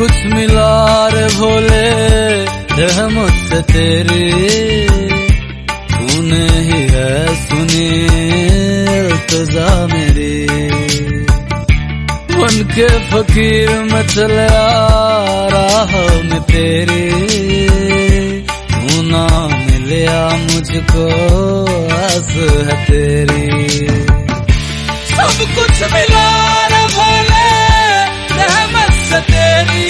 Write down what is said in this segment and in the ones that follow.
कुछ मिला रे भोले रहमत से तेरी, तूने ही है सुनी इल्तिजा मेरी। बन के फकीर मैं चला राह में तेरी, तू ना मिलिया मुझको आस है तेरी। सब कुछ मिला रे भोले रहमत से तेरी,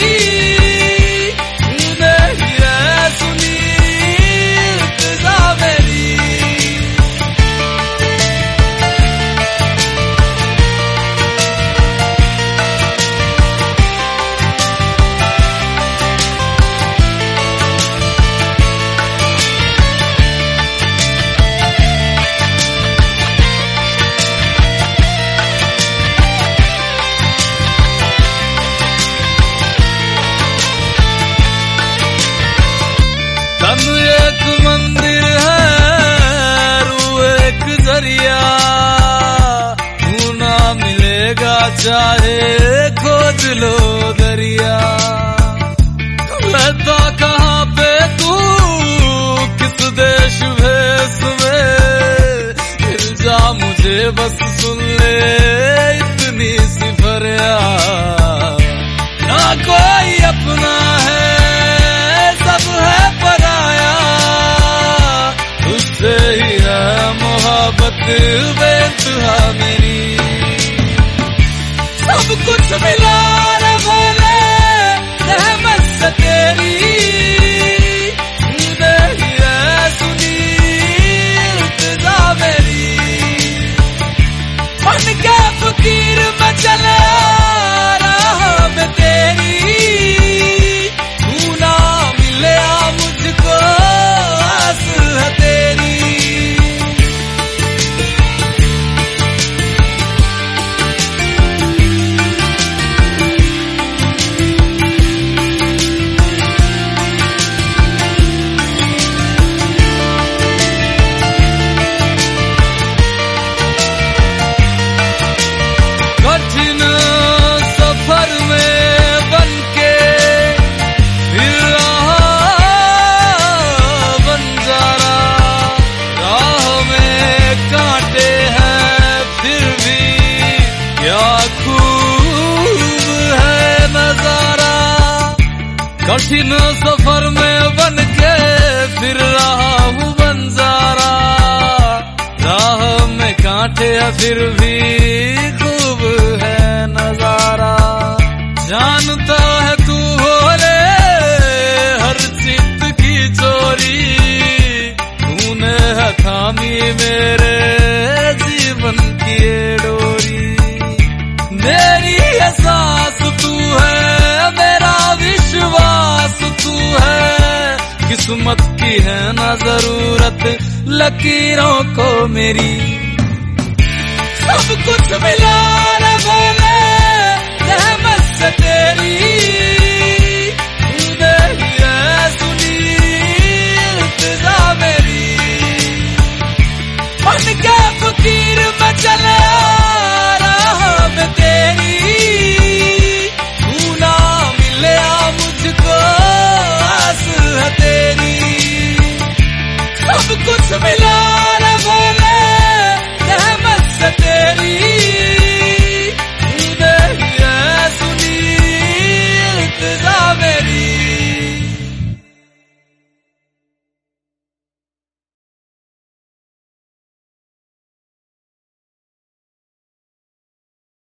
तूने ही है सुनी इल्तिजा मेरी। तन एक मंदिर है रूह एक जरिया, तू ना मिलेगा चाहे खोज लो दरिया। रहता कहाँ पे तू किस देश भेष में, मिल जा मुझे बस सुन ले इतनी सी फरियाद। ना कोई अपना है सब है पराया, उससे ही है मोहब्बत बेइंतहा मेरी। सब कुछ मिला रे भोले रहमत से तेरी, तूने ही है सुनी इल्तिजा मेरी। बन के फकीर मैं चला राह में तेरी, कठिन सफर में बनके फिर रहा बंजारा। राह में कांटे हैं फिर भी क्या खूब है नजारा। कठिन सफर में बनके फिर रहा हूँ बंजारा, राह में कांटे हैं फिर भी है नजारा। जानता है तू भोले हर चित्त की चोरी, तूने है थामी मेरे जीवन की डोरी। मेरी एहसास तू है मेरा विश्वास तू है, किस्मत की है ना जरूरत लकीरों को मेरी। सब कुछ मिला रे भोले रहमत से तेरी, तूने ही है सुनी इल्तिजा मेरी। बन के फकीर मैं चला राह में तेरी, तू ना मिलिया मुझको आस है तेरी। सब कुछ मिला